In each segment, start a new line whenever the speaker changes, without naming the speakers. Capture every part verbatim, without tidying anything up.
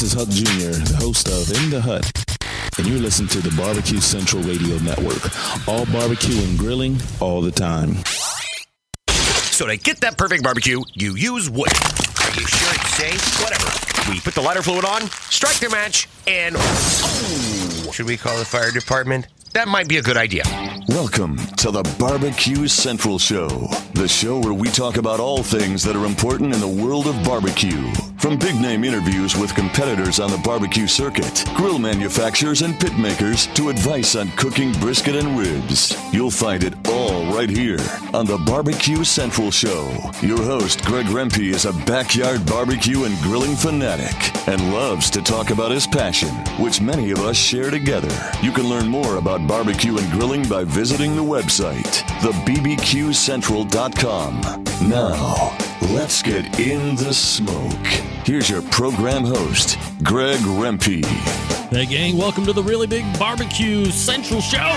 This is Huck Junior, the host of In the Hut, and you're listening to the Barbecue Central Radio Network. All barbecue and grilling, all the time.
So to get that perfect barbecue, you use wood. Are you sure it's safe? Whatever. We put the lighter fluid on, strike the match, and... Oh! Should we call the fire department? That might be a good idea.
Welcome to the Barbecue Central Show, the show where we talk about all things that are important in the world of barbecue. From big-name interviews with competitors on the barbecue circuit, grill manufacturers and pit makers, to advice on cooking brisket and ribs. You'll find it all right here on the Barbecue Central Show. Your host, Greg Rempe, is a backyard barbecue and grilling fanatic and loves to talk about his passion, which many of us share together. You can learn more about barbecue and grilling by visiting the website, the b b q central dot com. Now, let's get in the smoke. Here's your program host, Greg Rempe.
Hey, gang, welcome to the Really Big Barbecue Central Show.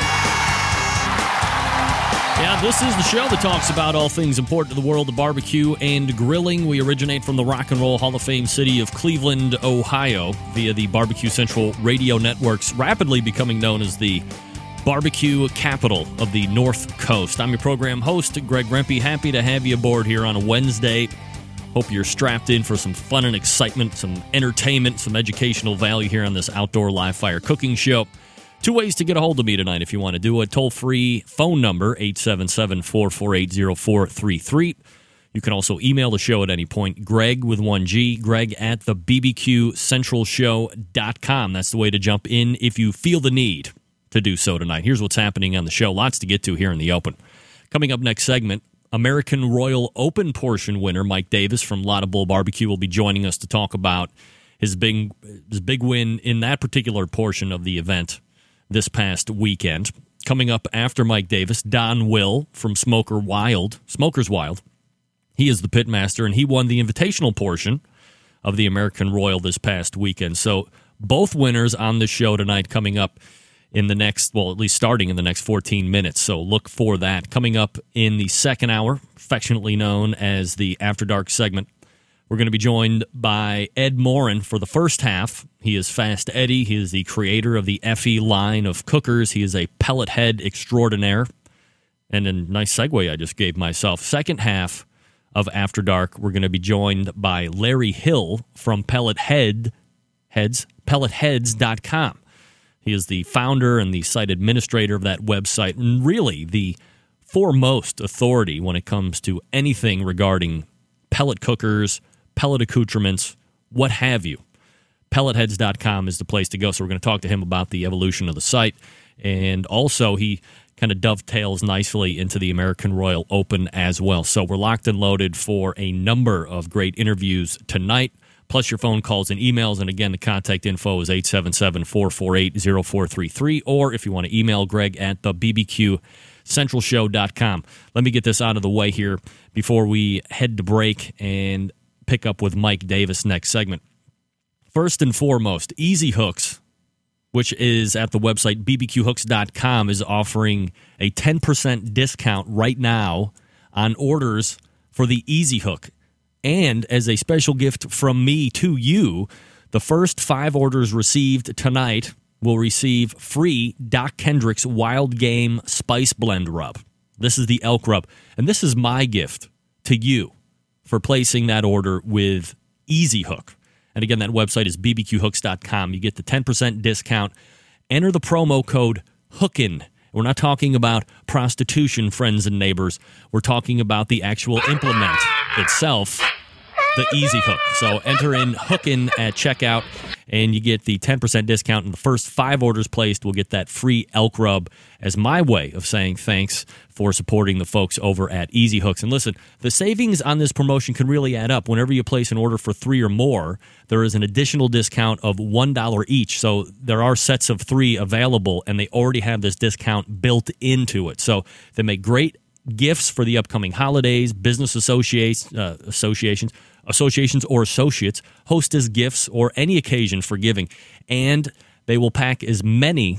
Yeah, this is the show that talks about all things important to the world of barbecue and grilling. We originate from the Rock and Roll Hall of Fame city of Cleveland, Ohio, via the Barbecue Central Radio Networks, rapidly becoming known as the barbecue capital of the North Coast. I'm your program host, Greg Rempe. Happy to have you aboard here on a Wednesday. Hope you're strapped in for some fun and excitement, some entertainment, some educational value here on this outdoor live fire cooking show. Two ways to get a hold of me tonight if you want to do a toll-free phone number, eight seven seven, four four eight, zero four three three. You can also email the show at any point, Greg with one G, Greg at the b b q central show dot com. That's the way to jump in if you feel the need to do so tonight. Here's what's happening on the show. Lots to get to here in the open. Coming up next segment, American Royal Open portion winner Mike Davis from Lotta Bull Barbecue will be joining us to talk about his big, his big win in that particular portion of the event this past weekend. Coming up after Mike Davis, Don Will from Smoker Wild, Smokers Wild. He is the pitmaster, and he won the invitational portion of the American Royal this past weekend. So both winners on the show tonight coming up in the next, well, at least starting in the next fourteen minutes. So look for that. Coming up in the second hour, affectionately known as the After Dark segment, we're going to be joined by Ed Morin for the first half. He is Fast Eddie. He is the creator of the Effie line of cookers. He is a pellet head extraordinaire. And a nice segue I just gave myself. Second half of After Dark, we're going to be joined by Larry Hill from Pellet Head, Heads, pellet heads dot com. He is the founder and the site administrator of that website, and really the foremost authority when it comes to anything regarding pellet cookers, pellet accoutrements, what have you. pellet heads dot com is the place to go, so we're going to talk to him about the evolution of the site. And also, he kind of dovetails nicely into the American Royal Open as well. So we're locked and loaded for a number of great interviews tonight, plus your phone calls and emails. And again, the contact info is eight seven seven, four four eight, zero four three three, or if you want to email Greg at the b b q central show dot com. Let me get this out of the way here before we head to break and pick up with Mike Davis next segment. First and foremost, Easy Hooks, which is at the website b b q hooks dot com, is offering a ten percent discount right now on orders for the Easy Hook. And as a special gift from me to you, the first five orders received tonight will receive free Doc Kendrick's Wild Game Spice Blend Rub. This is the elk rub. And this is my gift to you for placing that order with Easy Hook. And again, that website is b b q hooks dot com. You get the ten percent discount. Enter the promo code HOOKIN. We're not talking about prostitution, friends and neighbors. We're talking about the actual implement itself, the Easy Hook. So enter in HOOKIN at checkout, and you get the ten percent discount. And the first five orders placed will get that free elk rub as my way of saying thanks for supporting the folks over at Easy Hooks. And listen, the savings on this promotion can really add up. Whenever you place an order for three or more, there is an additional discount of one dollar each. So there are sets of three available, and they already have this discount built into it. So they make great gifts for the upcoming holidays, business associates, uh, associations, associations or associates, hostess gifts, or any occasion for giving. And they will pack as many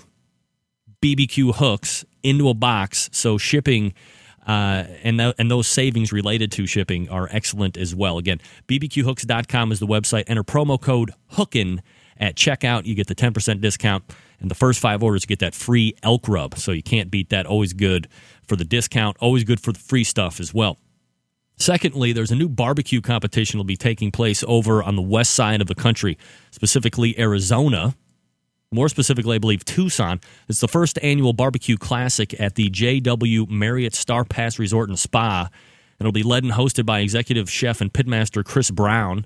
B B Q hooks into a box, so shipping uh, and, th- and those savings related to shipping are excellent as well. Again, b b q hooks dot com is the website. Enter promo code HOOKIN At checkout, you get the ten percent discount, and the first five orders get that free elk rub. So you can't beat that. Always good for the discount, always good for the free stuff as well. Secondly, there's a new barbecue competition that will be taking place over on the west side of the country, specifically Arizona. More specifically, I believe Tucson. It's the first annual barbecue classic at the J W Marriott Star Pass Resort and Spa. It'll be led and hosted by executive chef and pitmaster Chris Brown.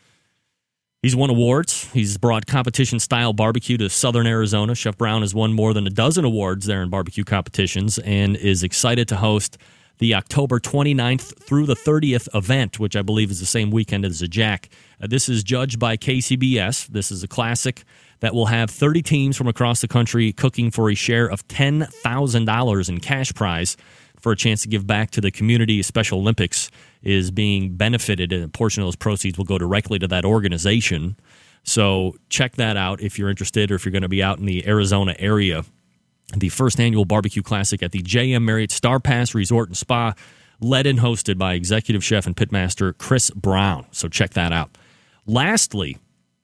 He's won awards. He's brought competition-style barbecue to southern Arizona. Chef Brown has won more than a dozen awards there in barbecue competitions and is excited to host the October twenty-ninth through the thirtieth event, which I believe is the same weekend as the Jack. Uh, this is judged by K C B S. This is a classic that will have thirty teams from across the country cooking for a share of ten thousand dollars in cash prize for a chance to give back to the community. Special Olympics is being benefited, and a portion of those proceeds will go directly to that organization. So check that out if you're interested or if you're going to be out in the Arizona area. The first annual barbecue classic at the J M Marriott Star Pass Resort and Spa, led and hosted by executive chef and pitmaster Chris Brown. So check that out. Lastly,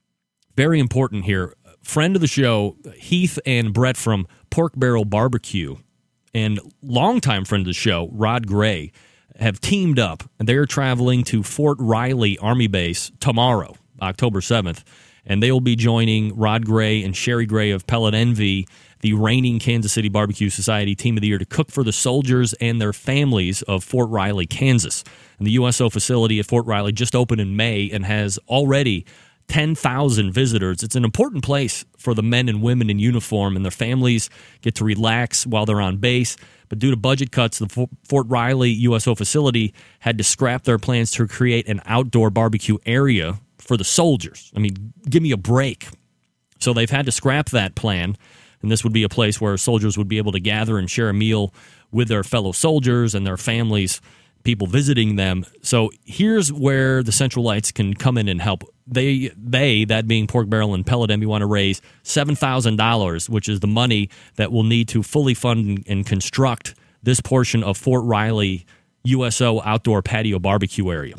very important here, friend of the show, Heath and Brett from Pork Barrel Barbecue, and longtime friend of the show, Rod Gray, have teamed up, and they're traveling to Fort Riley Army Base tomorrow, October seventh, and they will be joining Rod Gray and Sherry Gray of Pellet Envy, the reigning Kansas City Barbecue Society Team of the Year, to cook for the soldiers and their families of Fort Riley, Kansas. And the U S O facility at Fort Riley just opened in May and has already ten thousand visitors. It's an important place for the men and women in uniform, and their families get to relax while they're on base. But due to budget cuts, the Fort Riley U S O facility had to scrap their plans to create an outdoor barbecue area for the soldiers. I mean, give me a break. So they've had to scrap that plan, and this would be a place where soldiers would be able to gather and share a meal with their fellow soldiers and their families, people visiting them. So here's where the Centralites can come in and help. They, they that being Pork Barrel and Pellet Envy, want to raise seven thousand dollars, which is the money that will need to fully fund and construct this portion of Fort Riley U S O outdoor patio barbecue area.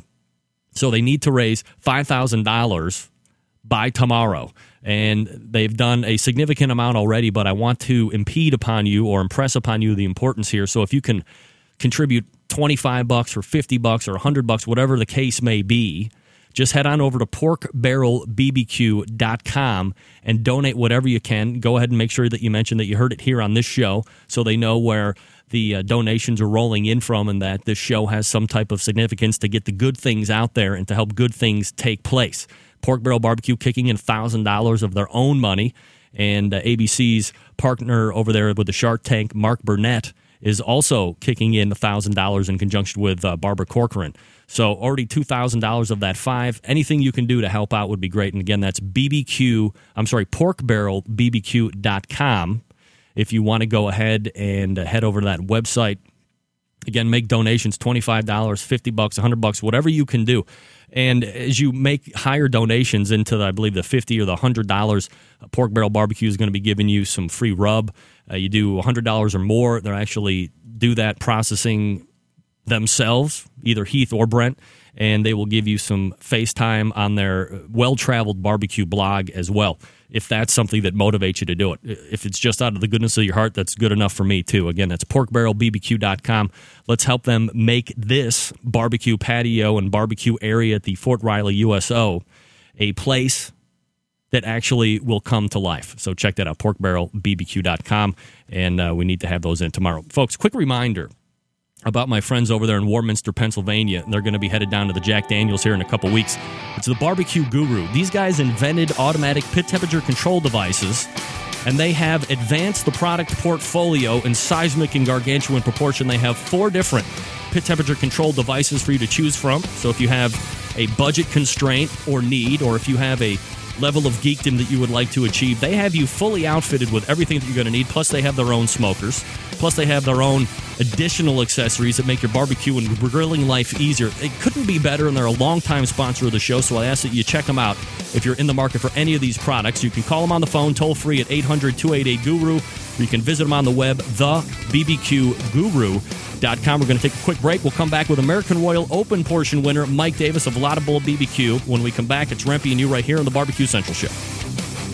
So they need to raise five thousand dollars by tomorrow. And they've done a significant amount already, but I want to impede upon you or impress upon you the importance here. So if you can contribute twenty-five bucks or fifty bucks or one hundred bucks, whatever the case may be, just head on over to pork barrel b b q dot com and donate whatever you can. Go ahead and make sure that you mention that you heard it here on this show so they know where the uh, donations are rolling in from and that this show has some type of significance to get the good things out there and to help good things take place. Pork Barrel Barbecue kicking in one thousand dollars of their own money, and uh, A B C's partner over there with the Shark Tank, Mark Burnett, is also kicking in one thousand dollars in conjunction with uh, Barbara Corcoran. So already two thousand dollars of that five. Anything you can do to help out would be great. And again, that's B B Q, I'm sorry, pork barrel b b q dot com. If you want to go ahead and uh, head over to that website. Again, make donations, twenty-five dollars, fifty bucks, one hundred bucks, whatever you can do. And as you make higher donations into, the, I believe, the fifty dollars or the one hundred dollars, uh, Pork Barrel Barbecue is going to be giving you some free rub. Uh, you do one hundred dollars or more, they'll actually do that processing themselves, either Heath or Brent, and they will give you some FaceTime on their well-traveled barbecue blog as well, if that's something that motivates you to do it. If it's just out of the goodness of your heart, that's good enough for me, too. Again, that's pork barrel b b q dot com. Let's help them make this barbecue patio and barbecue area at the Fort Riley U S O a place that actually will come to life. So check that out, pork barrel b b q dot com, and uh, we need to have those in tomorrow. Folks, quick reminder about my friends over there in Warminster, Pennsylvania. They're going to be headed down to the Jack Daniels here in a couple weeks. It's the Barbecue Guru. These guys invented automatic pit temperature control devices, and they have advanced the product portfolio in seismic and gargantuan proportion. They have four different pit temperature control devices for you to choose from. So if you have a budget constraint or need, or if you have a level of geekdom that you would like to achieve, they have you fully outfitted with everything that you're going to need. Plus, they have their own smokers. Plus, they have their own additional accessories that make your barbecue and grilling life easier. It couldn't be better, and they're a longtime sponsor of the show, so I ask that you check them out. If you're in the market for any of these products, you can call them on the phone, toll-free at eight hundred, two eight eight, GURU, or you can visit them on the web, the b b q guru dot com. We're going to take a quick break. We'll come back with American Royal Open portion winner Mike Davis of Laudable B B Q. When we come back, it's Rempe and you right here on the Barbecue Central Show.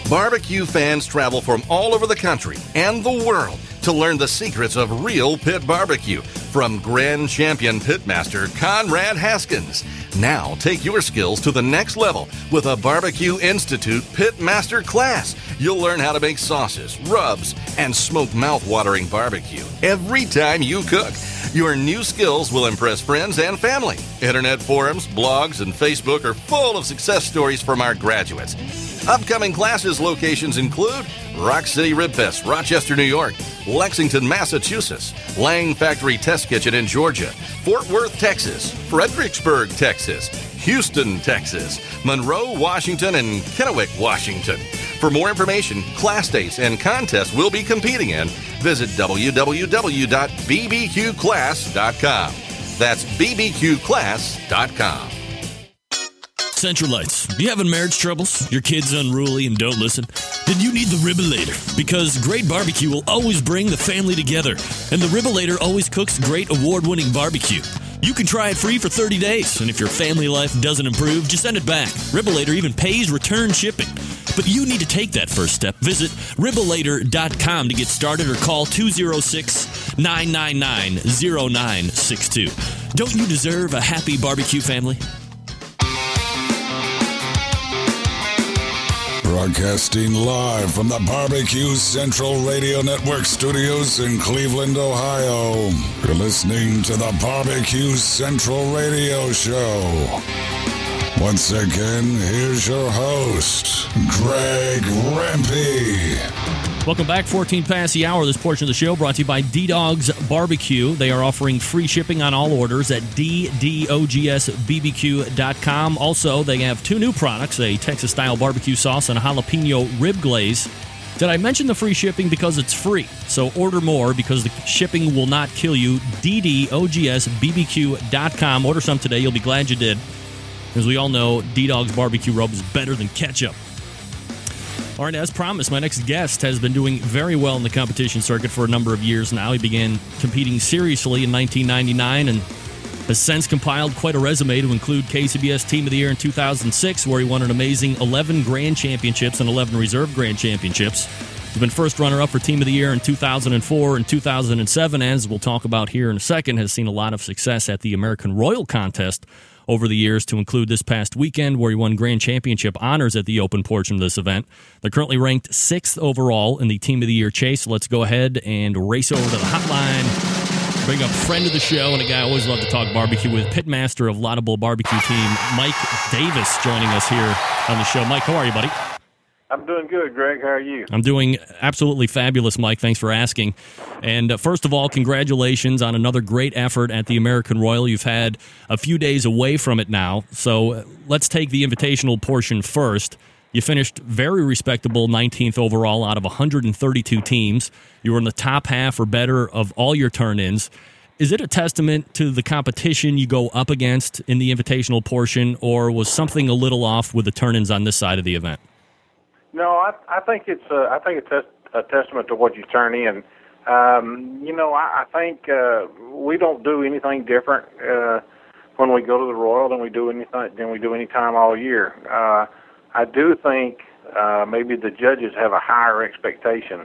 Barbecue fans travel from all over the country and the world to learn the secrets of real pit barbecue from Grand Champion Pitmaster Conrad Haskins. Now take your skills to the next level with a Barbecue Institute Pitmaster class. You'll learn how to make sauces, rubs, and smoke mouth-watering barbecue every time you cook. Your new skills will impress friends and family. Internet forums, blogs, and Facebook are full of success stories from our graduates. Upcoming classes locations include Rock City Rib Fest, Rochester, New York; Lexington, Massachusetts; Lang Factory Test Kitchen in Georgia; Fort Worth, Texas; Fredericksburg, Texas; Houston, Texas; Monroe, Washington; and Kennewick, Washington. For more information, class dates, and contests we'll be competing in, visit w w w dot b b q class dot com. That's b b q class dot com.
Centralites, you having marriage troubles? Your kid's unruly and don't listen? Then you need the Ribolator, because great barbecue will always bring the family together. And the Ribolator always cooks great award-winning barbecue. You can try it free for thirty days, and if your family life doesn't improve, just send it back. Ribolator even pays return shipping. But you need to take that first step. Visit ribolator dot com to get started or call two oh six, nine nine nine, oh nine six two. Don't you deserve a happy barbecue family?
Broadcasting live from the Barbecue Central Radio Network studios in Cleveland, Ohio. You're listening to the Barbecue Central Radio Show. Once again, here's your host, Greg Rempe.
Welcome back. fourteen past the hour. This portion of the show brought to you by D-Dogs Barbecue. They are offering free shipping on all orders at d dogs b b q dot com. Also, they have two new products, a Texas-style barbecue sauce and a jalapeno rib glaze. Did I mention the free shipping? Because it's free. So order more because the shipping will not kill you. d dogs b b q dot com. Order some today. You'll be glad you did. As we all know, D-Dog's barbecue rub is better than ketchup. All right, as promised, my next guest has been doing very well in the competition circuit for a number of years now. He began competing seriously in nineteen ninety-nine and has since compiled quite a resume to include K C B S Team of the Year in two thousand six, where he won an amazing eleven Grand Championships and eleven Reserve Grand Championships. He's been first runner-up for Team of the Year in two thousand four and two thousand seven, and as we'll talk about here in a second, has seen a lot of success at the American Royal Contest over the years, to include this past weekend where he won Grand Championship honors at the open portion of this event. They're currently ranked sixth overall in the Team of the Year chase. So let's go ahead and race over to the hotline, bring up friend of the show and a guy I always love to talk barbecue with, pitmaster of Laudable Barbecue Team, Mike Davis, joining us here on the show. Mike, how are you, buddy?
I'm doing good, Greg. How are you?
I'm doing absolutely fabulous, Mike. Thanks for asking. And uh, first of all, congratulations on another great effort at the American Royal. You've had a few days away from it now, so uh, let's take the invitational portion first. You finished very respectable nineteenth overall out of one hundred thirty-two teams. You were in the top half or better of all your turn-ins. Is it a testament to the competition you go up against in the invitational portion, or was something a little off with the turn-ins on this side of the event?
No, I, I think it's a, I think it's a, a testament to what you turn in. Um, you know, I, I think uh, we don't do anything different uh, when we go to the Royal than we do anything than we do any time all year. Uh, I do think uh, maybe the judges have a higher expectation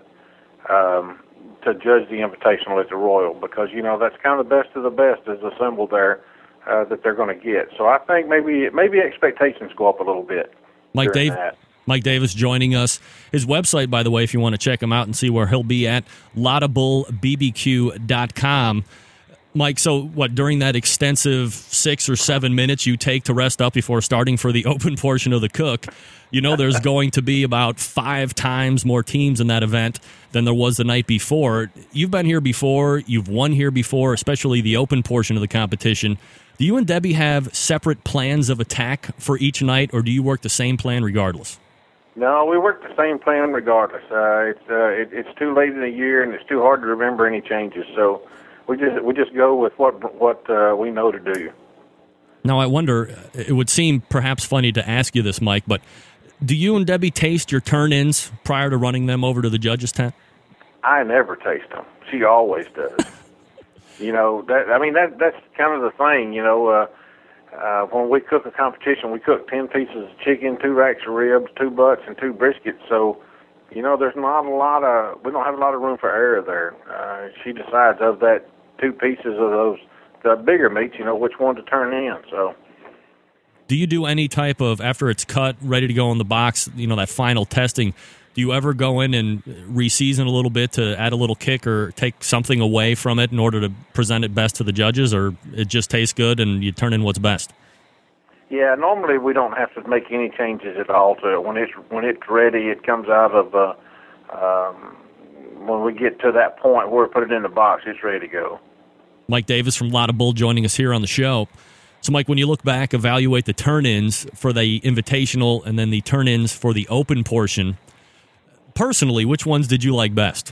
um, to judge the invitational at the Royal, because you know that's kind of the best of the best is assembled there uh, that they're going to get. So I think maybe maybe expectations go up a little bit.
Mike Dave.
That.
Mike Davis joining us. His website, by the way, if you want to check him out and see where he'll be at, laudable b b q dot com. Mike, so what, during that extensive six or seven minutes you take to rest up before starting for the open portion of the cook, you know there's going to be about five times more teams in that event than there was the night before. You've been here before. You've won here before, especially the open portion of the competition. Do you and Debbie have separate plans of attack for each night, or do you work the same plan regardless?
No, we work the same plan regardless. Uh, it's uh, it, it's too late in the year, and it's too hard to remember any changes. So we just we just go with what what uh, we know to do.
Now, I wonder, it would seem perhaps funny to ask you this, Mike, but do you and Debbie taste your turn-ins prior to running them over to the judges' tent?
I never taste them. She always does. you know, that I mean that that's kind of the thing. You know, uh, uh, when we cook a competition, we cook ten pieces of chicken, two racks of ribs, two butts, and two briskets. So, you know, there's not a lot of, we don't have a lot of room for error there. Uh, she decides of that two pieces of those, the bigger meats, you know, which one to turn in. So,
do you do any type of, after it's cut, ready to go in the box, you know, that final testing, do you ever go in and re-season a little bit to add a little kick or take something away from it in order to present it best to the judges, or it just tastes good and you turn in what's best?
Yeah, normally we don't have to make any changes at all to it. When it's when it's ready, it comes out of, uh, um, when we get to that point where we put it in the box, it's ready to go.
Mike Davis from Lotta Bull joining us here on the show. So, Mike, when you look back, evaluate the turn-ins for the Invitational and then the turn-ins for the Open portion, personally, which ones did you like best?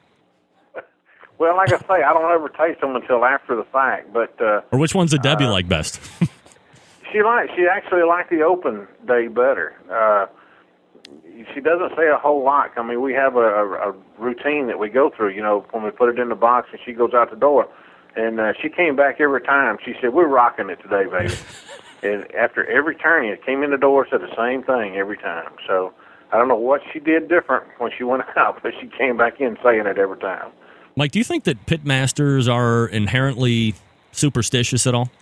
Well, like I say, I don't ever taste them until after the fact. But uh,
or which ones did Debbie
uh,
like best?
she liked. She actually liked the Open day better. Uh, she doesn't say a whole lot. I mean, we have a, a, a routine that we go through. You know, when we put it in the box and she goes out the door, and uh, she came back every time. She said, "We're rocking it today, baby." And after every turn, it came in the door, said the same thing every time. So I don't know what she did different when she went out, but she came back in saying it every time.
Mike, do you think that pit masters are inherently superstitious at all?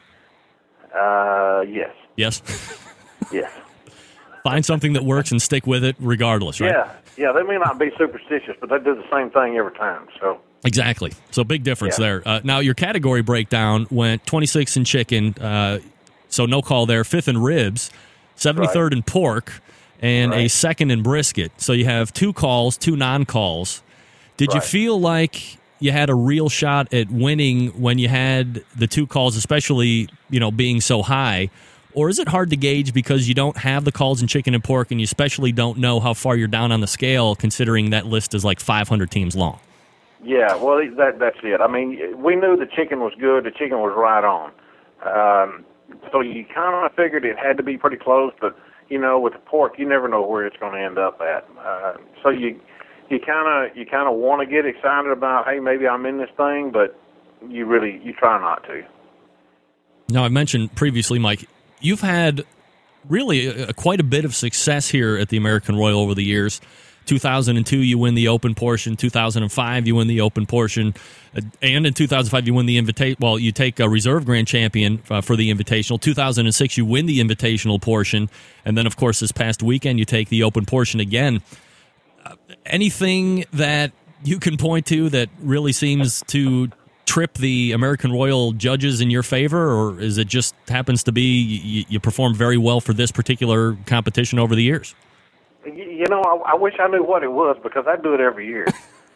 Uh, yes.
Yes?
Yes.
Find something that works and stick with it regardless, right?
Yeah. Yeah, they may not be superstitious, but they do the same thing every time. So
exactly. So big difference
yeah.
there. Uh, now, your category breakdown went twenty-six in chicken, uh, so no call there, fifth in ribs, seventy-third
right.
in pork, and
right.
a second in brisket. So you have two calls, two non-calls. Did
right.
you feel like you had a real shot at winning when you had the two calls, especially, you know, being so high? Or is it hard to gauge because you don't have the calls in chicken and pork, and you especially don't know how far you're down on the scale, considering that list is like five hundred teams long?
Yeah, well, that that's it. I mean, we knew the chicken was good. The chicken was right on. Um, so you kind of figured it had to be pretty close, but, you know, with the pork, you never know where it's going to end up at. Uh, so you you kind of you kind of want to get excited about, hey, maybe I'm in this thing, but you really you try not to.
Now, I mentioned previously, Mike, you've had really a, a, quite a bit of success here at the American Royal over the years. two thousand two, you win the Open portion. two thousand five, you win the Open portion. Uh, and in two thousand five, you win the Invitational. Well, you take a Reserve Grand Champion uh, for the Invitational. two thousand six, you win the Invitational portion. And then, of course, this past weekend, you take the Open portion again. Uh, anything that you can point to that really seems to trip the American Royal judges in your favor, or is it just happens to be you, you perform very well for this particular competition over the years?
You know, I, I wish I knew what it was, because I do it every year.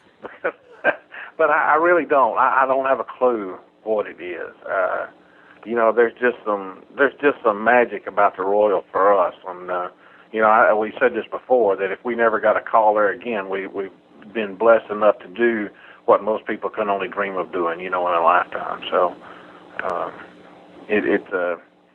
But I, I really don't. I, I don't have a clue what it is. Uh, you know, there's just some there's just some magic about the Royal for us. And uh, you know, I, we said this before, that if we never got a call there again, we we've been blessed enough to do what most people can only dream of doing, you know, in a lifetime. So um, it, it uh,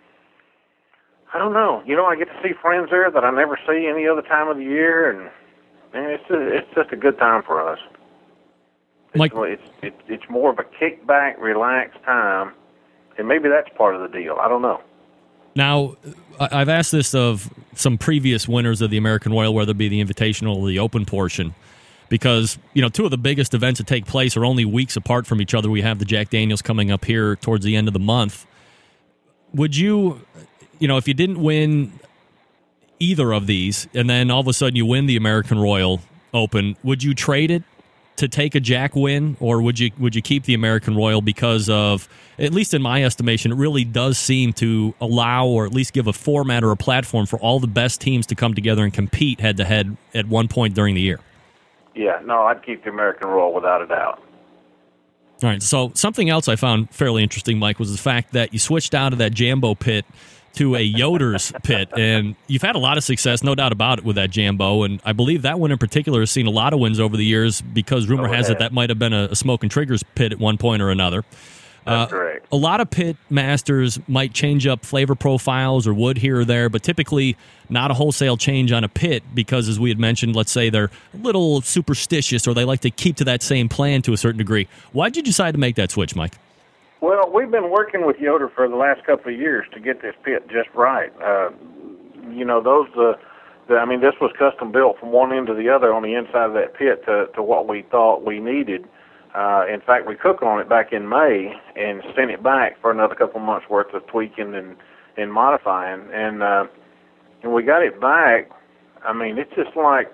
I don't know. You know, I get to see friends there that I never see any other time of the year, and man, it's just, it's just a good time for us. It's,
Mike,
it's, it's it's more of a kickback, relaxed time, and maybe that's part of the deal. I don't know.
Now, I've asked this of some previous winners of the American Royal, whether it be the Invitational or the Open portion, because, you know, two of the biggest events that take place are only weeks apart from each other. We have the Jack Daniels coming up here towards the end of the month. Would you, you know, if you didn't win either of these, and then all of a sudden you win the American Royal Open, would you trade it to take a Jack win, or would you would you keep the American Royal because of, at least in my estimation, it really does seem to allow, or at least give a format or a platform for all the best teams to come together and compete head-to-head at one point during the year?
Yeah, no, I'd keep the American Royal without a doubt.
All right, so something else I found fairly interesting, Mike, was the fact that you switched out of that Jambo pit to a Yoder's pit, and you've had a lot of success, no doubt about it, with that Jambo, and I believe that one in particular has seen a lot of wins over the years, because rumor
oh,
has
yeah.
it that might have been a, a Smoke and Triggers pit at one point or another.
That's
uh,
correct.
A lot of pit masters might change up flavor profiles or wood here or there, but typically not a wholesale change on a pit, because, as we had mentioned, let's say they're a little superstitious or they like to keep to that same plan to a certain degree. Why did you decide to make that switch, Mike?
Well, we've been working with Yoder for the last couple of years to get this pit just right. Uh, you know, those, uh, the, I mean, this was custom built from one end to the other on the inside of that pit to, to what we thought we needed. Uh, in fact, we cooked on it back in May and sent it back for another couple of months worth of tweaking and, and modifying. And, uh, and we got it back. I mean, it's just like,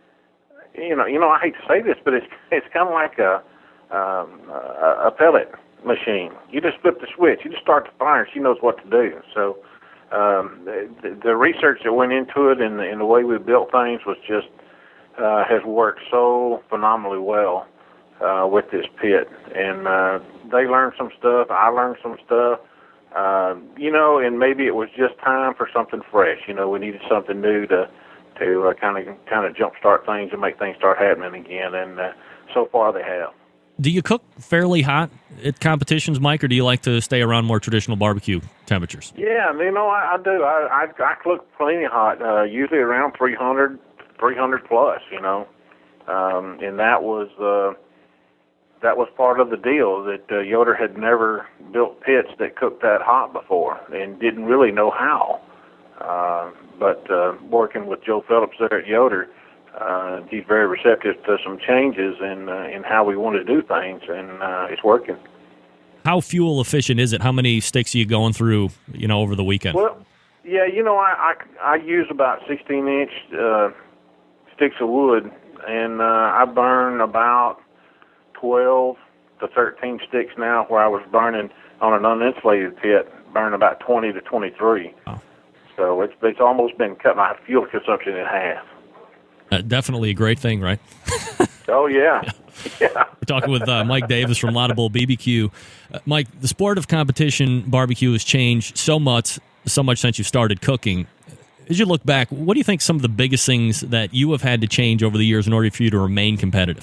you know, you know, I hate to say this, but it's, it's kind of like a, um, a, a pellet machine. You just flip the switch. You just start the fire, and she knows what to do. So um, the, the research that went into it and the, and the way we built things was just uh, has worked so phenomenally well uh, with this pit. And uh, they learned some stuff. I learned some stuff. Uh, you know, and maybe it was just time for something fresh. You know, we needed something new to to uh, kind of kind of jumpstart things and make things start happening again. And uh, so far they have.
Do you cook fairly hot at competitions, Mike, or do you like to stay around more traditional barbecue temperatures?
Yeah, you know, I, I do. I, I I cook plenty hot, uh, usually around three hundred, three hundred plus, you know. Um, and that was uh, that was part of the deal, that uh, Yoder had never built pits that cooked that hot before and didn't really know how. Uh, but uh, working with Joe Phillips there at Yoder, Uh, he's very receptive to some changes in uh, in how we want to do things, and uh, it's working.
How fuel efficient is it? How many sticks are you going through, you know, over the weekend?
Well, yeah, you know, I I, I use about sixteen inch uh, sticks of wood, and uh, I burn about twelve to thirteen sticks now. Where I was burning on an uninsulated pit, burn about twenty to twenty-three. Oh. So it's it's almost been cut my fuel consumption in half.
Uh, definitely a great thing, right?
Oh, yeah. yeah.
We're talking with uh, Mike Davis from Laudable B B Q. Uh, Mike, the sport of competition barbecue has changed so much, so much since you started cooking. As you look back, what do you think some of the biggest things that you have had to change over the years in order for you to remain competitive?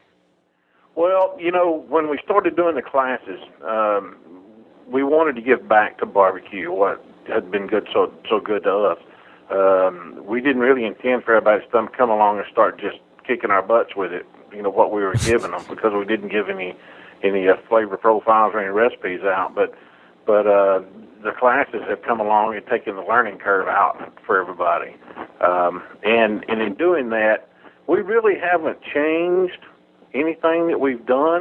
Well, you know, when we started doing the classes, um, we wanted to give back to barbecue what had been good, so so good to us. Um, we didn't really intend for everybody to come along and start just kicking our butts with it, you know, what we were giving them, because we didn't give any any uh, flavor profiles or any recipes out. But but uh, the classes have come along and taken the learning curve out for everybody. Um, and, and in doing that, we really haven't changed anything that we've done,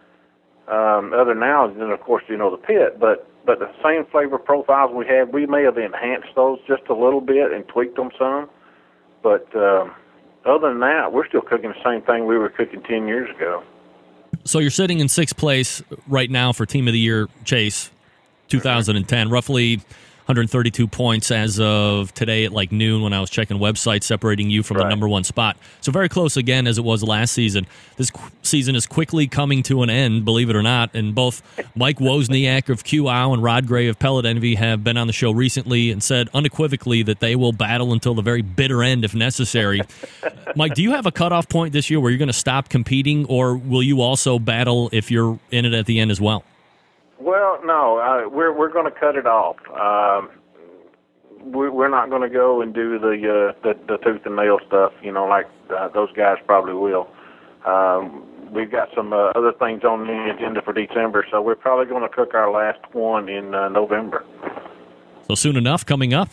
um, other now than, of course, you know, the pit. But But the same flavor profiles we had, we may have enhanced those just a little bit and tweaked them some. But um, other than that, we're still cooking the same thing we were cooking ten years ago.
So you're sitting in sixth place right now for Team of the Year Chase two thousand ten, roughly one hundred thirty-two points as of today at like noon when I was checking websites, separating you from right. the number one spot. So very close again as it was last season. This qu- season is quickly coming to an end, believe it or not, and both Mike Wozniak of Q O W and Rod Gray of Pellet Envy have been on the show recently and said unequivocally that they will battle until the very bitter end if necessary. Mike, do you have a cutoff point this year where you're going to stop competing, or will you also battle if you're in it at the end as well?
Well, no, uh, we're we're going to cut it off. Um, we're, we're not going to go and do the, uh, the the tooth and nail stuff, you know, like uh, those guys probably will. Um, we've got some uh, other things on the agenda for December, so we're probably going to cook our last one in uh, November.
So soon enough, coming up,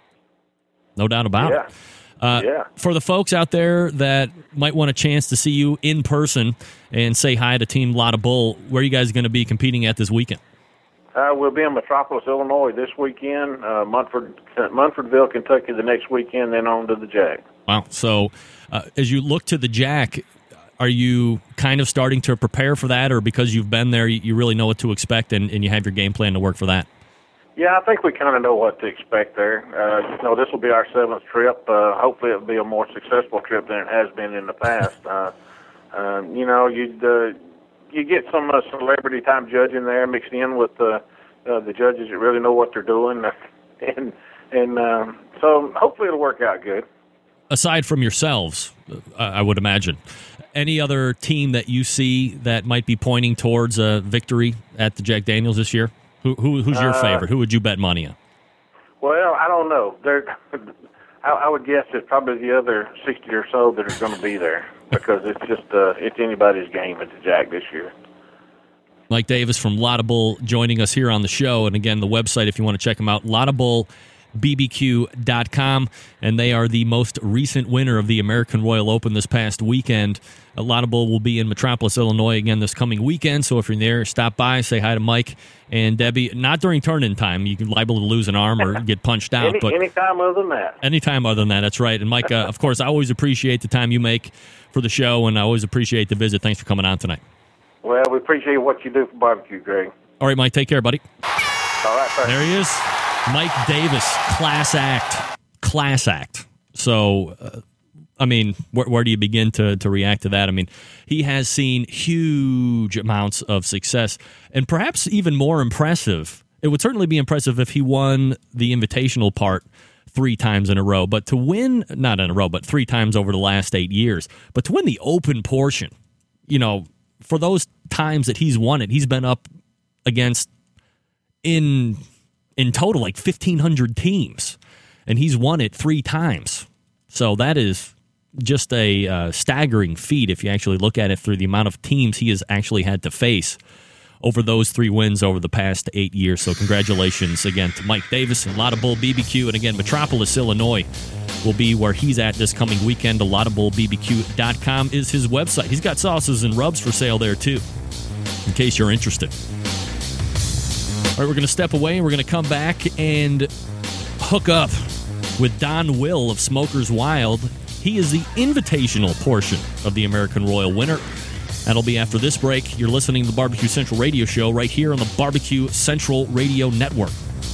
no doubt about
yeah.
it. Uh,
yeah.
For the folks out there that might want a chance to see you in person and say hi to Team Lotta Bull, where are you guys going to be competing at this weekend?
Uh, we'll be in Metropolis, Illinois this weekend, uh, Munford, Munfordville, Kentucky the next weekend, then on to the Jack.
Wow. So uh, as you look to the Jack, are you kind of starting to prepare for that, or because you've been there, you really know what to expect and, and you have your game plan to work for that?
Yeah, I think we kind of know what to expect there. Uh, you know, this will be our seventh trip. Uh, hopefully it'll be a more successful trip than it has been in the past. Uh, uh, you know, you'd, uh, you get some uh, celebrity-type judging there mixed in with uh, uh, the judges that really know what they're doing. and and um, so hopefully it'll work out good.
Aside from yourselves, uh, I would imagine, any other team that you see that might be pointing towards a victory at the Jack Daniels this year? Who, who who's your uh, favorite? Who would you bet money on?
Well, I don't know. There, I, I would guess it's probably the other sixty or so that are going to be there, because it's just uh, it's anybody's game at the Jack this year.
Mike Davis from Lotta Bull joining us here on the show. And again, the website, if you want to check them out, lotta bull b b q dot com. And they are the most recent winner of the American Royal Open this past weekend. Lotta Bull will be in Metropolis, Illinois again this coming weekend. So if you're there, stop by, say hi to Mike and Debbie. Not during turn-in time. You can liable to lose an arm or get punched out.
Any,
but
anytime other than that.
Anytime other than that, that's right. And Mike, uh, of course, I always appreciate the time you make for the show, and I always appreciate the visit. Thanks for coming on tonight.
Well, we appreciate what you do for barbecue, Greg.
All right, Mike, take care, buddy.
All right, thanks.
There he is. Mike Davis, class act. Class act. So, uh, I mean, where, where do you begin to, to react to that? I mean, he has seen huge amounts of success, and perhaps even more impressive. It would certainly be impressive if he won the invitational part three times in a row. But to win, not in a row, but three times over the last eight years. But to win the open portion, you know, for those times that he's won it, he's been up against in in total like fifteen hundred teams, and he's won it three times. So that is just a uh, staggering feat if you actually look at it through the amount of teams he has actually had to face over those three wins over the past eight years. So congratulations again to Mike Davis and Lotta Bull B B Q. And again, Metropolis, Illinois will be where he's at this coming weekend. lotta bull b b q dot com is his website. He's got sauces and rubs for sale there too, in case you're interested. All right, we're going to step away and we're going to come back and hook up with Don Will of Smokers Wild. He is the invitational portion of the American Royal winner. That'll be after this break. You're listening to the Barbecue Central Radio Show right here on the Barbecue Central Radio Network.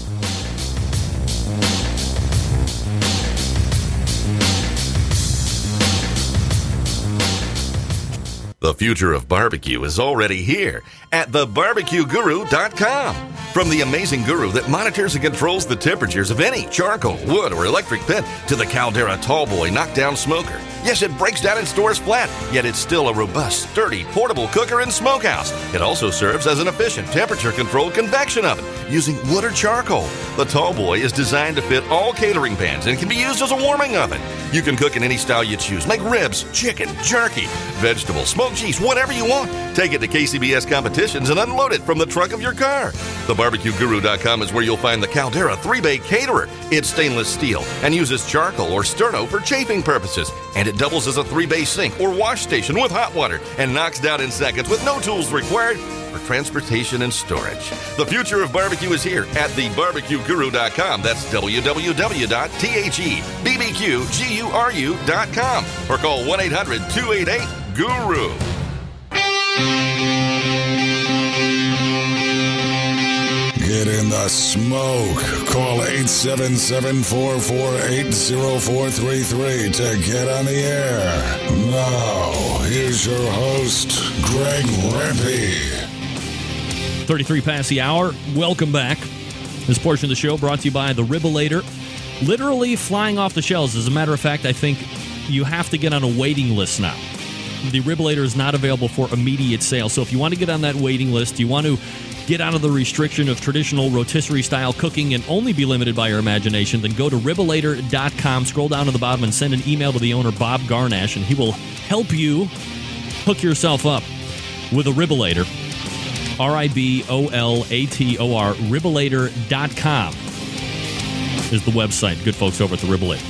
The future of barbecue is already here at the barbecue guru dot com. From the amazing guru that monitors and controls the temperatures of any charcoal, wood, or electric pit to the Caldera Tallboy knockdown smoker. Yes, it breaks down and stores flat, yet it's still a robust, sturdy, portable cooker and smokehouse. It also serves as an efficient temperature-controlled convection oven using wood or charcoal. The Tallboy is designed to fit all catering pans and can be used as a warming oven. You can cook in any style you choose. Make ribs, chicken, jerky, vegetables, smoked cheese, whatever you want. Take it to K C B S competitions and unload it from the trunk of your car. The barbecue guru dot com is where you'll find the Caldera three-bay caterer. It's stainless steel and uses charcoal or sterno for chafing purposes. And it doubles as a three-bay sink or wash station with hot water and knocks down in seconds with no tools required for transportation and storage. The future of barbecue is here at the barbecue guru dot com. That's w w w dot the dot com or call one eight hundred two eight eight guru.
Get in the smoke. Call eight seven seven, four four eight, zero four three three to get on the air. Now, here's your host, Greg Rempe.
thirty-three past the hour. Welcome back. This portion of the show brought to you by the Ribolator. Literally flying off the shelves. As a matter of fact, I think you have to get on a waiting list now. The Ribolator is not available for immediate sale. So if you want to get on that waiting list, you want to get out of the restriction of traditional rotisserie-style cooking and only be limited by your imagination, then go to ribolator dot com, scroll down to the bottom, and send an email to the owner, Bob Garnash, and he will help you hook yourself up with a Ribolator. R I B O L A T O R, ribolator dot com is the website. Good folks over at the Ribolator.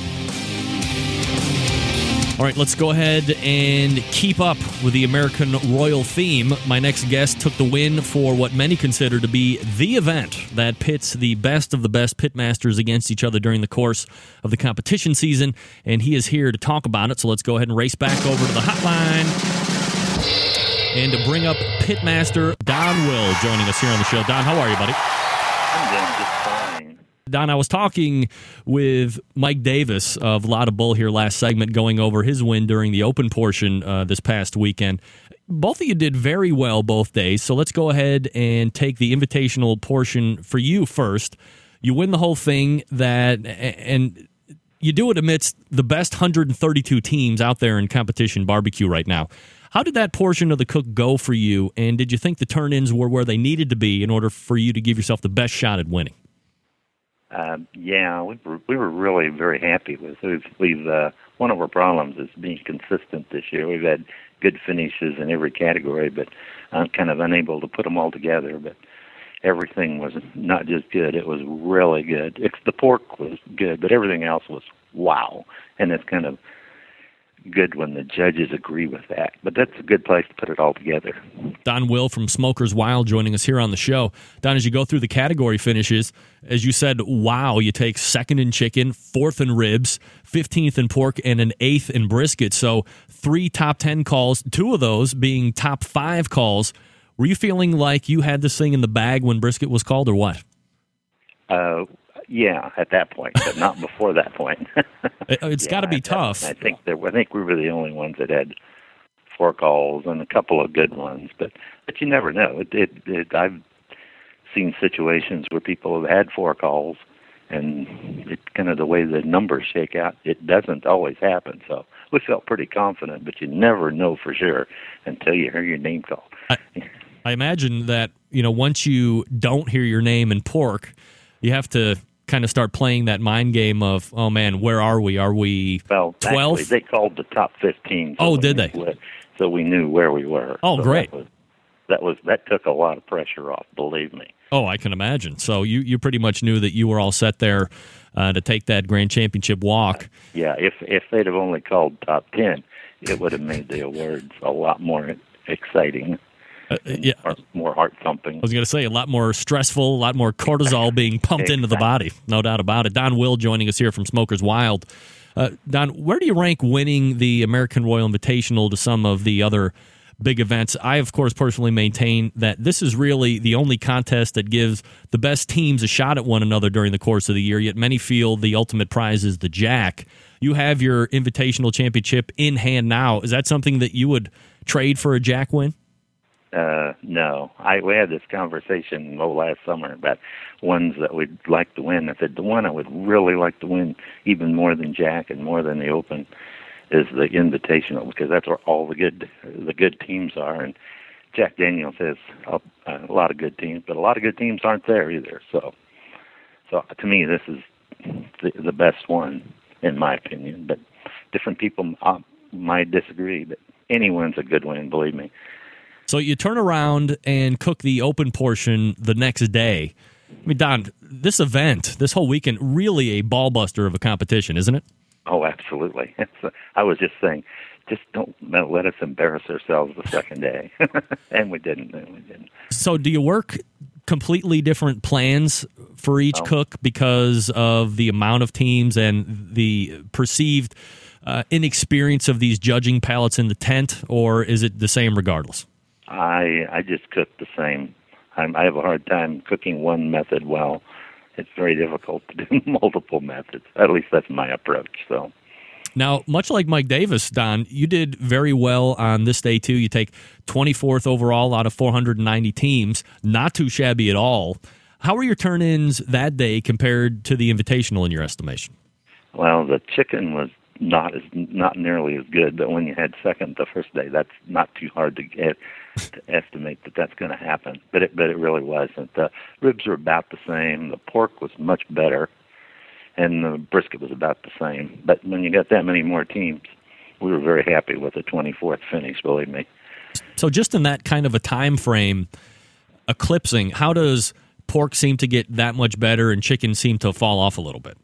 All right, let's go ahead and keep up with the American Royal theme. My next guest took the win for what many consider to be the event that pits the best of the best pitmasters against each other during the course of the competition season, and he is here to talk about it. So let's go ahead and race back over to the hotline and to bring up pitmaster Don Will joining us here on the show. Don, how are you, buddy?
I'm doing just fine.
Don, I was talking with Mike Davis of Lotta Bull here last segment, going over his win during the open portion uh, this past weekend. Both of you did very well both days, so let's go ahead and take the invitational portion for you first. You win the whole thing, that, and you do it amidst the best one hundred thirty-two teams out there in competition barbecue right now. How did that portion of the cook go for you, and did you think the turn-ins were where they needed to be in order for you to give yourself the best shot at winning?
Uh, yeah, we were we were really very happy with it. We've, we've uh, one of our problems is being consistent this year. We've had good finishes in every category, but I'm kind of unable to put them all together. But everything was not just good; it was really good. It's, the pork was good, but everything else was wow. And it's kind of good when the judges agree with that. But that's a good place to put it all together.
Don Will from Smokers Wild joining us here on the show. Don, as you go through the category finishes, as you said, wow, you take second in chicken, fourth in ribs, fifteenth in pork, and an eighth in brisket. So three top ten calls, two of those being top five calls. Were you feeling like you had this thing in the bag when brisket was called, or what?
Uh, yeah, at that point, but not before that point.
It's yeah, got to be tough.
I think there, I think we were the only ones that had four calls and a couple of good ones, but but you never know. It, it, it, I've seen situations where people have had four calls, and it's kind of the way the numbers shake out. It doesn't always happen, so we felt pretty confident, but you never know for sure until you hear your name called.
I, I imagine that, you know, once you don't hear your name in pork, you have to kind of start playing that mind game of, oh man, where are we? Are we
well,
twelve?
Actually, they called the top fifteen. So
oh, did they?
Where, so we knew where we were.
Oh,
so
great.
That was, that was that took a lot of pressure off, believe me.
Oh, I can imagine. So you, you pretty much knew that you were all set there uh, to take that grand championship walk.
Uh, yeah, if if they'd have only called top ten, it would have made the awards a lot more exciting.
Uh, yeah.
More heart thumping.
I was going to say a lot more stressful, a lot more cortisol being pumped
exactly.
into the body. No doubt about it. Don Will joining us here from Smokers Wild. Uh, Don, where do you rank winning the American Royal Invitational to some of the other big events? I, of course, personally maintain that this is really the only contest that gives the best teams a shot at one another during the course of the year, yet many feel the ultimate prize is the Jack. You have your Invitational Championship in hand now. Is that something that you would trade for a Jack win?
Uh, no, I we had this conversation oh, last summer about ones that we'd like to win. I said the one I would really like to win, even more than Jack and more than the Open, is the Invitational, because that's where all the good the good teams are. And Jack Daniels has a, a lot of good teams, but a lot of good teams aren't there either. So, so to me, this is the, the best one in my opinion. But different people uh, might disagree. But anyone's a good win, believe me.
So you turn around and cook the Open portion the next day. I mean, Don, this event, this whole weekend, really a ball buster of a competition, isn't it?
Oh, absolutely. I was just saying, just don't let us embarrass ourselves the second day. and we didn't. And we didn't.
So do you work completely different plans for each oh. cook because of the amount of teams and the perceived uh, inexperience of these judging palates in the tent, or is it the same regardless?
I I just cook the same. I'm, I have a hard time cooking one method well. It's very difficult to do multiple methods. At least that's my approach. So,
now, much like Mike Davis, Don, you did very well on this day too. You take twenty-fourth overall out of four hundred ninety teams. Not too shabby at all. How were your turn-ins that day compared to the Invitational in your estimation?
Well, the chicken was not as not nearly as good, but when you had second the first day, that's not too hard to get to estimate that that's going to happen. But it but it really wasn't. The ribs were about the same. The pork was much better, and the brisket was about the same. But when you got that many more teams, we were very happy with the twenty-fourth finish. Believe me.
So just in that kind of a time frame, eclipsing, how does pork seem to get that much better and chicken seem to fall off a little bit?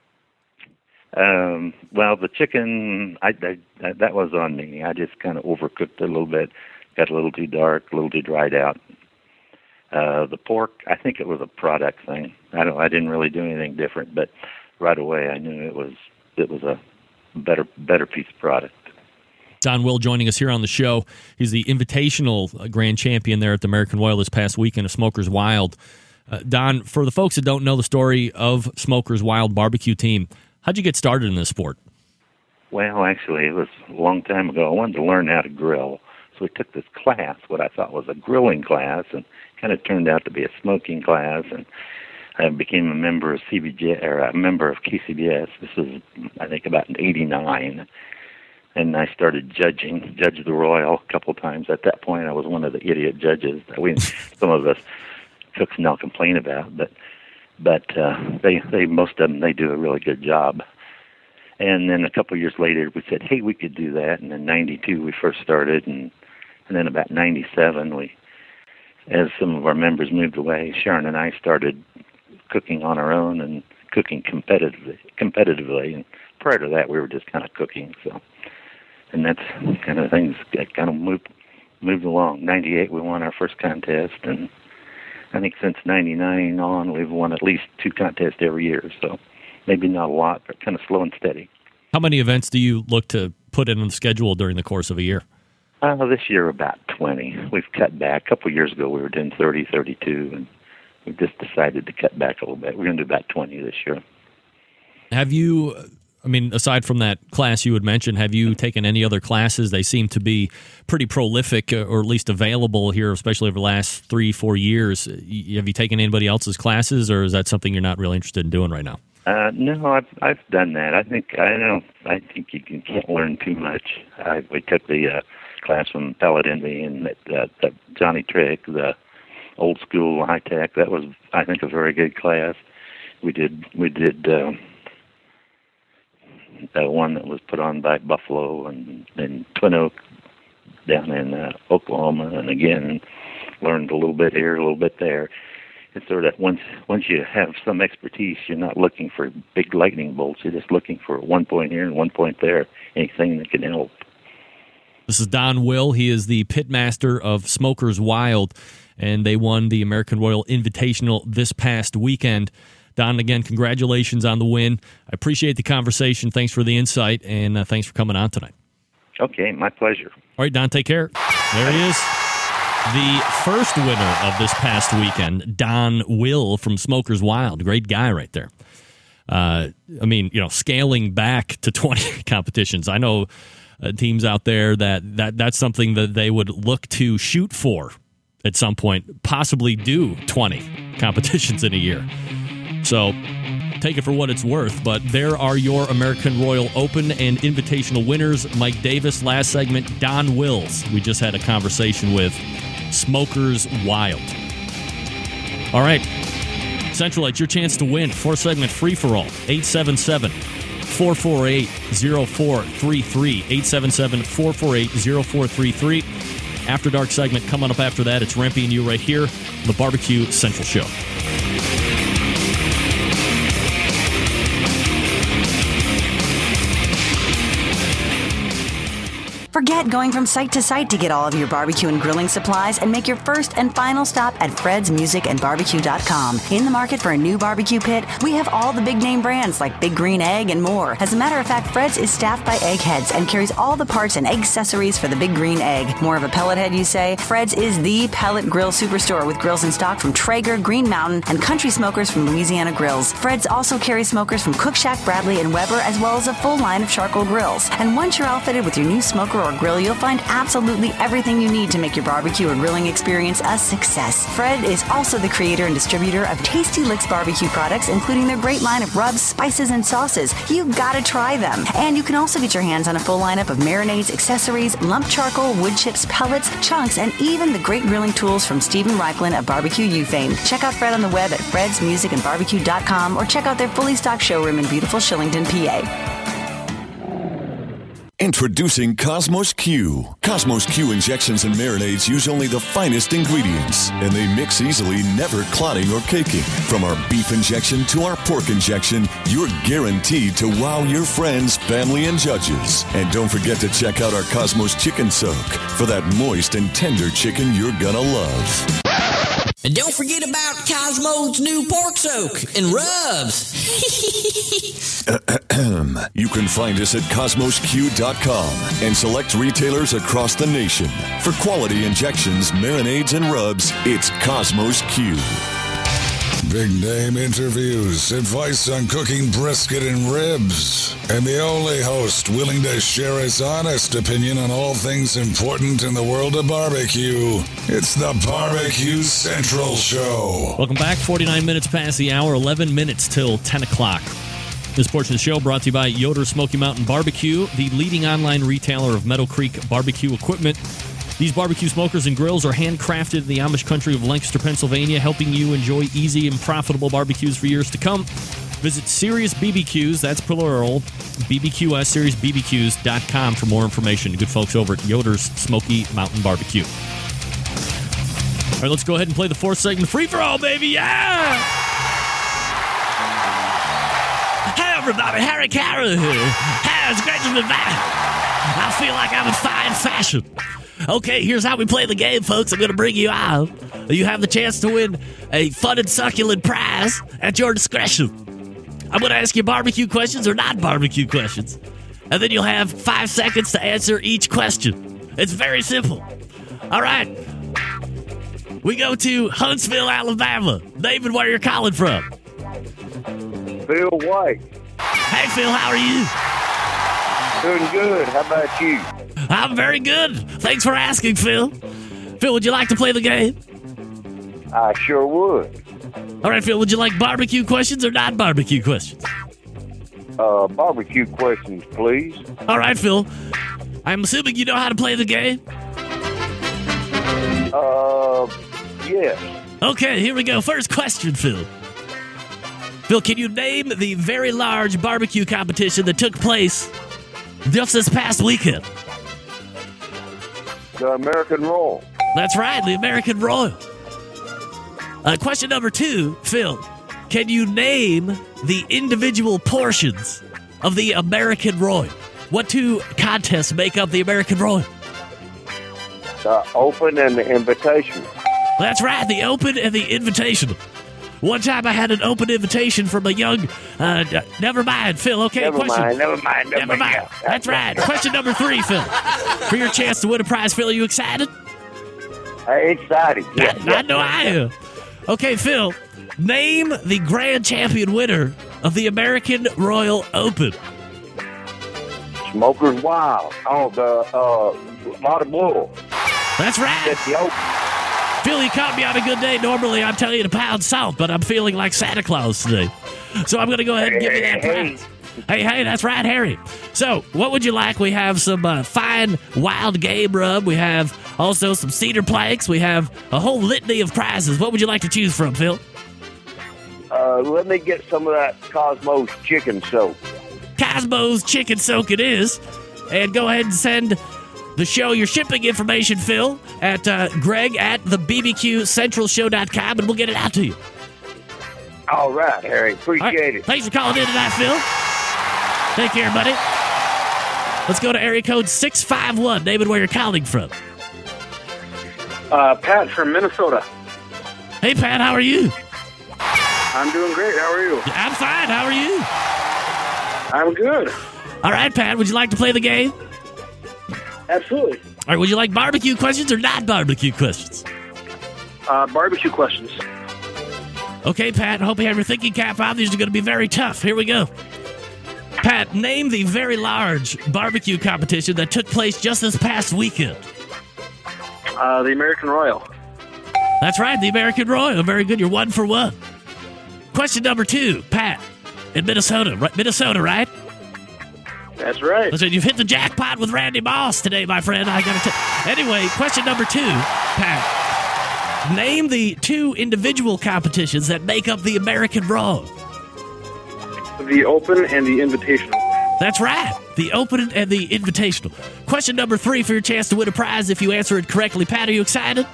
Um, well, the chicken, I, I, that was on me. I just kind of overcooked it a little bit, got a little too dark, a little too dried out. Uh, the pork, I think it was a product thing. I don't, I didn't really do anything different, but right away I knew it was it was a better better piece of product.
Don Will joining us here on the show. He's the Invitational Grand Champion there at the American Royal this past weekend of Smokers Wild. Uh, Don, for the folks that don't know the story of Smokers Wild barbecue team, how'd you get started in this sport?
Well, actually, it was a long time ago. I wanted to learn how to grill. So we took this class, what I thought was a grilling class, and kind of turned out to be a smoking class. And I became a member of C B J, or a member of K C B S. This was, I think, about in eighty-nine. And I started judging, judged the Royal a couple times. At that point, I was one of the idiot judges that we, some of us cooks now complain about. But but uh, they, they most of them, they do a really good job. And then a couple of years later, we said, hey, we could do that. And in ninety-two, we first started, and and then about ninety-seven, we, as some of our members moved away, Sharon and I started cooking on our own and cooking competitively. competitively. And prior to that, we were just kind of cooking. So, and that's kind of things that kind of moved moved along. ninety-eight, we won our first contest, and I think since ninety-nine on, we've won at least two contests every year. So maybe not a lot, but kind of slow and steady.
How many events do you look to put in on the schedule during the course of a year?
Uh, this year, about twenty. We've cut back. A couple of years ago, we were doing thirty, thirty-two, and we've just decided to cut back a little bit. We're going to do about twenty this year.
Have you, I mean, aside from that class you had mentioned, have you taken any other classes? They seem to be pretty prolific, or at least available here, especially over the last three, four years. Have you taken anybody else's classes, or is that something you're not really interested in doing right now?
Uh, no, I've I've done that. I think I don't. I think you can, can't learn too much. I, we took the uh, class from Pellet Envy and uh, the Johnny Trick, the old school high tech. That was, I think, a very good class. We did we did uh, the one that was put on by Buffalo and, and Twin Oak down in uh, Oklahoma, and again learned a little bit here, a little bit there. It's sort of once once you have some expertise, you're not looking for big lightning bolts. You're just looking for one point here and one point there, anything that can help.
This is Don Will. He is the pitmaster of Smokers Wild, and they won the American Royal Invitational this past weekend. Don, again, congratulations on the win. I appreciate the conversation. Thanks for the insight, and uh, thanks for coming on tonight.
Okay, my pleasure.
All right, Don, take care. There he is. The first winner of this past weekend, Don Will from Smokers Wild. Great guy right there. Uh, I mean, you know, scaling back to twenty competitions. I know uh, teams out there that, that that's something that they would look to shoot for at some point, possibly do twenty competitions in a year. So take it for what it's worth, but there are your American Royal Open and Invitational winners. Mike Davis, last segment, Don Wills. We just had a conversation with Smokers Wild. All right, Central, it's your chance to win. Four-segment free-for-all, eight seven seven, four four eight, zero four three three, eight seven seven, four four eight, zero four three three. After Dark segment coming up after that. It's Rempy and you right here on the Barbecue Central Show.
Forget going from site to site to get all of your barbecue and grilling supplies and make your first and final stop at Fred's Music and Barbecue dot com. In the market for a new barbecue pit, we have all the big name brands like Big Green Egg and more. As a matter of fact, Fred's is staffed by eggheads and carries all the parts and egg accessories for the Big Green Egg. More of a pellet head, you say? Fred's is the pellet grill superstore with grills in stock from Traeger, Green Mountain, and Country Smokers from Louisiana Grills. Fred's also carries smokers from Cook Shack, Bradley, and Weber, as well as a full line of charcoal grills. And once you're outfitted with your new smoker or grill, you'll find absolutely everything you need to make your barbecue or grilling experience a success. Fred is also the creator and distributor of Tasty Licks barbecue products, including their great line of rubs, spices, and sauces. You gotta try them. And you can also get your hands on a full lineup of marinades, accessories, lump charcoal, wood chips, pellets, chunks, and even the great grilling tools from Stephen Reichlin of Barbecue U fame. Check out Fred on the web at Freds Music and Barbecue dot com or check out their fully stocked showroom in beautiful Shillington, P A.
Introducing Cosmos Q. Cosmos Q injections and marinades use only the finest ingredients, and they mix easily, never clotting or caking. From our beef injection to our pork injection, you're guaranteed to wow your friends, family, and judges. And don't forget to check out our Cosmos Chicken Soak for that moist and tender chicken you're gonna love.
And don't forget about Cosmo's new pork soak and rubs.
You can find us at Cosmos Q dot com and select retailers across the nation. For quality injections, marinades, and rubs, it's Cosmos Q.
Big name interviews, advice on cooking brisket and ribs, and the only host willing to share his honest opinion on all things important in the world of barbecue. It's the Barbecue Central Show.
Welcome back. forty-nine minutes past the hour, eleven minutes till ten o'clock. This portion of the show brought to you by Yoder Smoky Mountain Barbecue, the leading online retailer of Meadow Creek barbecue equipment. These barbecue smokers and grills are handcrafted in the Amish country of Lancaster, Pennsylvania, helping you enjoy easy and profitable barbecues for years to come. Visit Serious B B Qs, that's plural, B B Q S, serious b b qs dot com for more information. Good folks over at Yoder's Smoky Mountain Barbecue. All right, let's go ahead and play the fourth segment. Free for all, baby, yeah! Hey, everybody, Harry Carey here. Hey, it's great to be back. I feel like I'm in fine fashion. Okay, here's how we play the game, folks. I'm going to bring you out. You have the chance to win a fun and succulent prize at your discretion. I'm going to ask you barbecue questions or not barbecue questions. And then you'll have five seconds to answer each question. It's very simple. All right. We go to Huntsville, Alabama. David, where you're calling from?
Phil White.
Hey, Phil, how are you?
Doing good. How about you?
I'm very good. Thanks for asking, Phil. Phil, would you like to play the game?
I sure would.
All right, Phil, would you like barbecue questions or not barbecue questions?
Uh, barbecue questions, please.
All right, Phil. I'm assuming you know how to play the game?
Uh, yes.
Okay, here we go. First question, Phil. Phil, can you name the very large barbecue competition that took place just this past weekend?
The American Royal.
That's right, the American Royal. Uh, question number two, Phil. Can you name the individual portions of the American Royal? What two contests make up the American Royal?
The Open and the Invitational.
That's right, the Open and the Invitational. One time I had an open invitation from a young... Uh, never mind, Phil. Okay,
never
question.
Mind, never mind, never,
never mind.
mind.
That's right. Question number three, Phil. For your chance to win a prize, Phil, are you excited?
Uh, excited. Yeah,
I,
yeah,
I know
yeah,
I am. Okay, Phil, name the grand champion winner of the American Royal Open.
Smokers Wild. Oh, the uh, Lot of Bull.
That's right.
That's the Open.
Phil, you caught me on a good day. Normally, I'm telling you to pound salt, but I'm feeling like Santa Claus today. So I'm going to go ahead and give you that prize. Hey, hey, that's right, Harry. So, what would you like? We have some uh, fine wild game rub. We have also some cedar planks. We have a whole litany of prizes. What would you like to choose from, Phil?
Uh, let me get some of that Cosmos chicken soak.
Cosmos chicken soak it is. And go ahead and send the show your shipping information, Phil, at uh, Greg at the B B Q Central Show dot com, and we'll get it out to you.
All right, Harry. Appreciate
right.
it.
Thanks for calling in tonight, Phil. Take care, buddy. Let's go to area code six five one. David, where you're calling from?
Uh, Pat from Minnesota.
Hey, Pat, how are you?
I'm doing great. How are you?
I'm fine. How are you?
I'm good.
All right, Pat, would you like to play the game?
Absolutely.
All right, would you like barbecue questions or not barbecue questions?
Uh, barbecue questions.
Okay, Pat, I hope you have your thinking cap on. These are going to be very tough. Here we go. Pat, name the very large barbecue competition that took place just this past weekend.
Uh, the American Royal.
That's right, the American Royal. Very good. You're one for one. Question number two, Pat, in Minnesota. Right, Minnesota, right?
That's right.
Listen, you've hit the jackpot with Randy Moss today, my friend. I got to tell. Anyway, question number two, Pat. Name the two individual competitions that make up the American Royal.
The Open and the Invitational.
That's right. The Open and the Invitational. Question number three for your chance to win a prize if you answer it correctly. Pat, are you excited?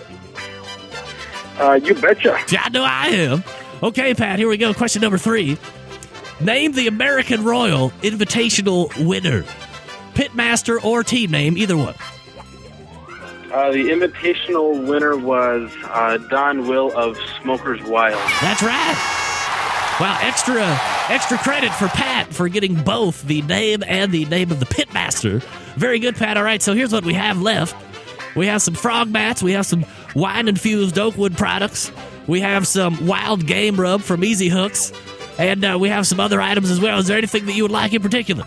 Uh, you betcha.
Yeah, I know I am. Okay, Pat, here we go. Question number three. Name the American Royal Invitational winner. Pitmaster or team name, either one.
Uh, the Invitational winner was uh, Don Will of Smokers Wild.
That's right. Wow, extra extra credit for Pat for getting both the name and the name of the Pitmaster. Very good, Pat. All right, so here's what we have left. We have some frog mats. We have some wine-infused Oakwood products. We have some wild game rub from Easy Hooks. And uh, we have some other items as well. Is there anything that you would like in particular?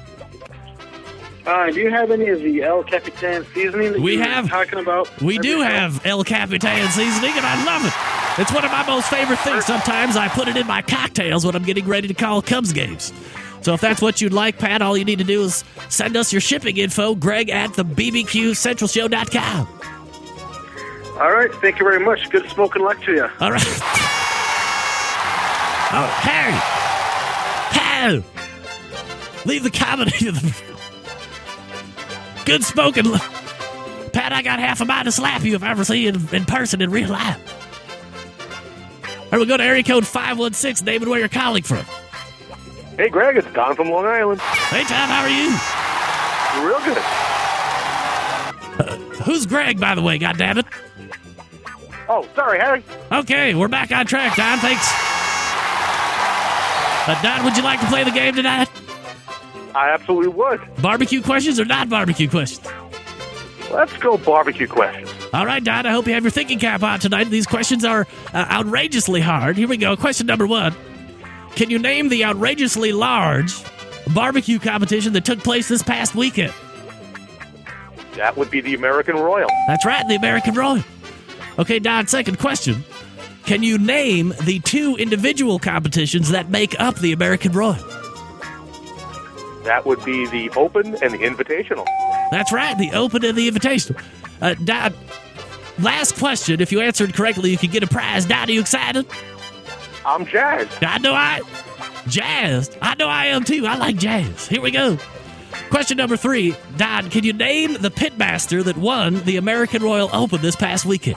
Uh, do you have any of the El Capitan seasoning that
we
you
have,
were talking about?
We do have El Capitan seasoning, and I love it. It's one of my most favorite things. Sometimes I put it in my cocktails when I'm getting ready to call Cubs games. So if that's what you'd like, Pat, all you need to do is send us your shipping info, Greg at the B B Q Central Show dot com.
All right. Thank you very much. Good smoking luck to you.
All right. Oh, Harry. Harry. Leave the comedy. Good smoking. Pat, I got half a mind to slap you if I ever see you in, in person in real life. All right, we go to area code five one six. David, where you're calling from?
Hey, Greg, it's Don from Long Island.
Hey, Tom, how are you?
Real good.
Uh, who's Greg, by the way, goddammit?
Oh, sorry, Harry.
Okay, we're back on track, Don. Thanks. Uh, Don, would you like to play the game tonight?
I absolutely would.
Barbecue questions or not barbecue questions?
Let's go barbecue questions.
All right, Don, I hope you have your thinking cap on tonight. These questions are uh, outrageously hard. Here we go. Question number one. Can you name the outrageously large barbecue competition that took place this past weekend?
That would be the American Royal.
That's right, the American Royal. Okay, Don, second question. Can you name the two individual competitions that make up the American Royal?
That would be the Open and the Invitational.
That's right, the Open and the Invitational. Uh, Don, last question. If you answered correctly, you could get a prize. Don, are you excited?
I'm jazzed.
I know I... Jazzed? I know I am, too. I like jazz. Here we go. Question number three. Don, can you name the pitmaster that won the American Royal Open this past weekend?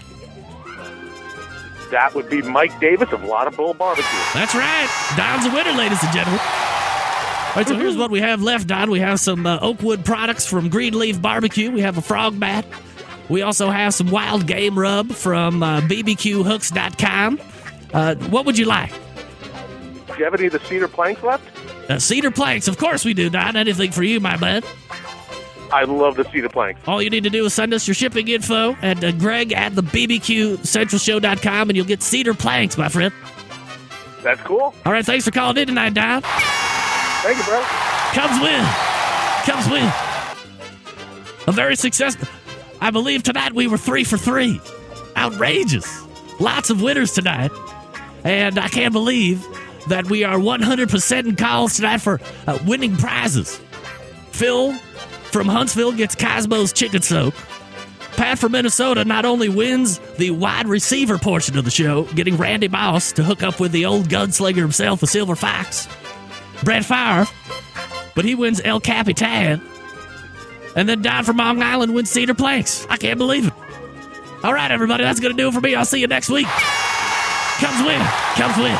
That would be Mike Davis of Lotta Bull Barbecue.
That's right. Don's a winner, ladies and gentlemen. All right, so here's what we have left, Don. We have some uh, Oakwood products from Greenleaf Barbecue. We have a frog bat. We also have some wild game rub from uh, B B Q hooks dot com. Uh, what would you like?
Do you have any of the cedar planks left?
Uh, cedar planks. Of course we do, Don. Anything for you, my bud.
I love the cedar planks.
All you need to do is send us your shipping info at uh, Greg at the B B Q Central Show dot com, and you'll get cedar planks, my friend.
That's cool.
All right, thanks for calling in tonight, Don.
Thank you, bro.
Cubs win. Cubs win. A very successful. I believe tonight we were three for three. Outrageous. Lots of winners tonight. And I can't believe that we are one hundred percent in calls tonight for uh, winning prizes. Phil from Huntsville gets Cosmo's Chicken Soak. Pat from Minnesota not only wins the wide receiver portion of the show, getting Randy Moss to hook up with the old gunslinger himself, the Silver Fox, Brett Favre, but he wins El Capitan. And then Don from Long Island wins Cedar Planks. I can't believe it. All right, everybody, that's going to do it for me. I'll see you next week. Cubs win. Cubs win.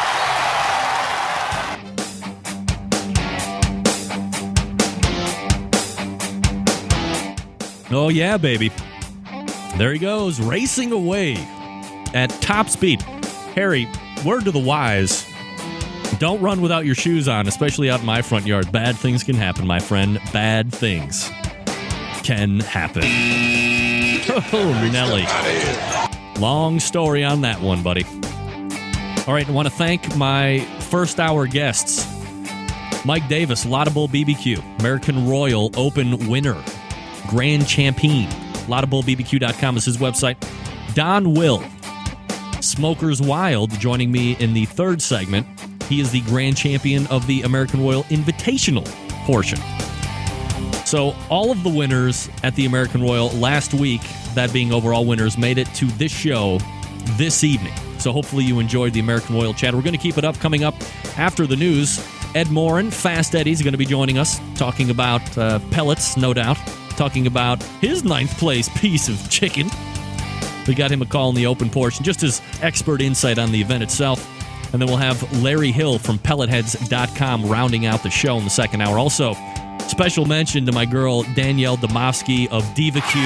Oh, yeah, baby. There he goes, racing away at top speed. Harry, word to the wise, don't run without your shoes on, especially out in my front yard. Bad things can happen, my friend. Bad things can happen. Oh, Nelly. Long story on that one, buddy. All right, I want to thank my first hour guests. Mike Davis, Lotta Bull B B Q, American Royal Open winner, Grand Champion. Lotta Bull B B Q dot com is his website. Don Will, Smokers Wild, joining me in the third segment. He is the Grand Champion of the American Royal Invitational portion. So all of the winners at the American Royal last week, that being overall winners, made it to this show this evening. So hopefully you enjoyed the American Royal chat. We're going to keep it up. Coming up after the news, Ed Morin, Fast Eddie's going to be joining us, talking about uh, pellets, no doubt, talking about his ninth place piece of chicken. We got him a call in the open portion, just his expert insight on the event itself. And then we'll have Larry Hill from pellet heads dot com rounding out the show in the second hour. Also, special mention to my girl Danielle Domofsky of Diva Q.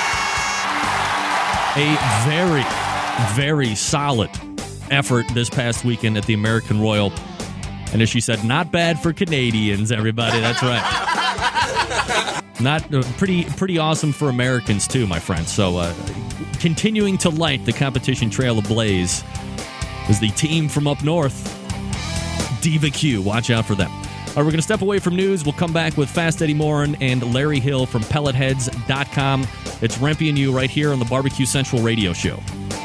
A very, very solid effort this past weekend at the American Royal. And as she said, not bad for Canadians, everybody. That's right. Not uh, pretty pretty awesome for Americans, too, my friends. So uh, continuing to light the competition trail ablaze is the team from up north, Diva Q. Watch out for them. All right, we're going to step away from news. We'll come back with Fast Eddie Morin and Larry Hill from pellet heads dot com. It's Rempy and you right here on the Barbecue Central Radio Show.